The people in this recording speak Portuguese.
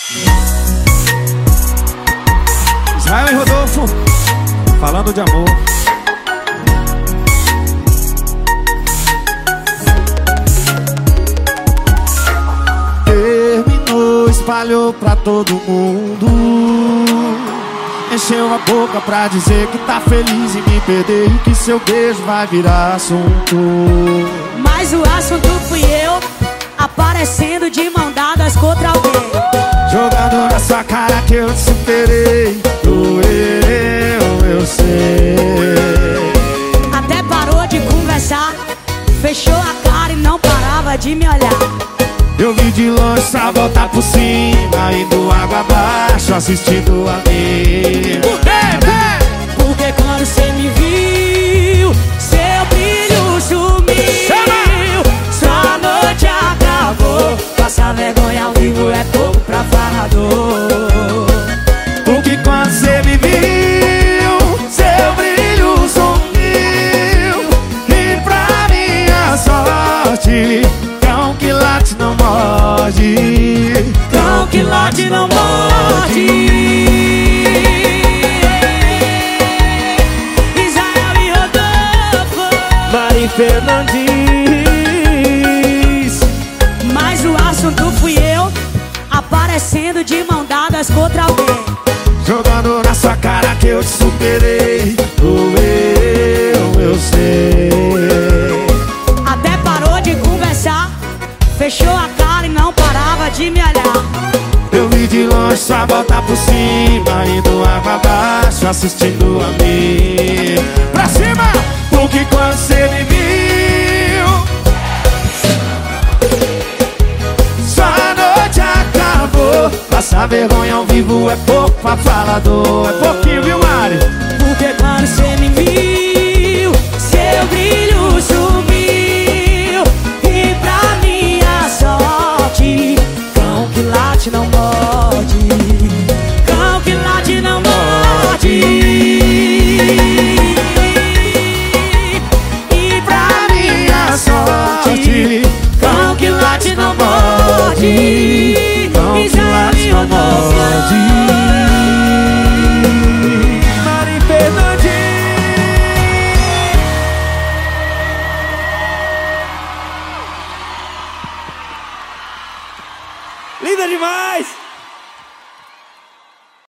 Israel e Rodolfo, falando de amor. Terminou, espalhou pra todo mundo. Encheu a boca pra dizer que tá feliz em me perder e que seu beijo vai virar assunto. Mas o assunto fui eu, aparecendo de mão dadas contra alguém, jogando na sua cara que eu te superei. Doeu, eu sei. Até parou de conversar, fechou a cara e não parava de me olhar. Eu vi de longe só voltar por cima, indo água abaixo, assistindo a mim. Por quê? Porque quando cê me viu, seu brilho sumiu. Sua noite acabou, passar vergonha ao vivo é pouco pra falador. Porque quando cê me viu, seu brilho sumiu. E pra minha sorte, cão que late não morde. Cão que late não morde. Israel e Rodolfo, Mari Fernandes. mas o assunto fui eu, aparecendo de mão dadas contra alguém, Jogando na sua cara que eu te superei. Doeu, eu sei. até parou de conversar, fechou a cara e não parava de me olhar. Eu vi de longe só voltar por cima, indo água abaixo, assistindo a mim. Pra cima! Porque quando cê me viu, sua noite acabou. Passar vergonha ao vivo é pouco pra falador. É pouquinho, viu, Mari?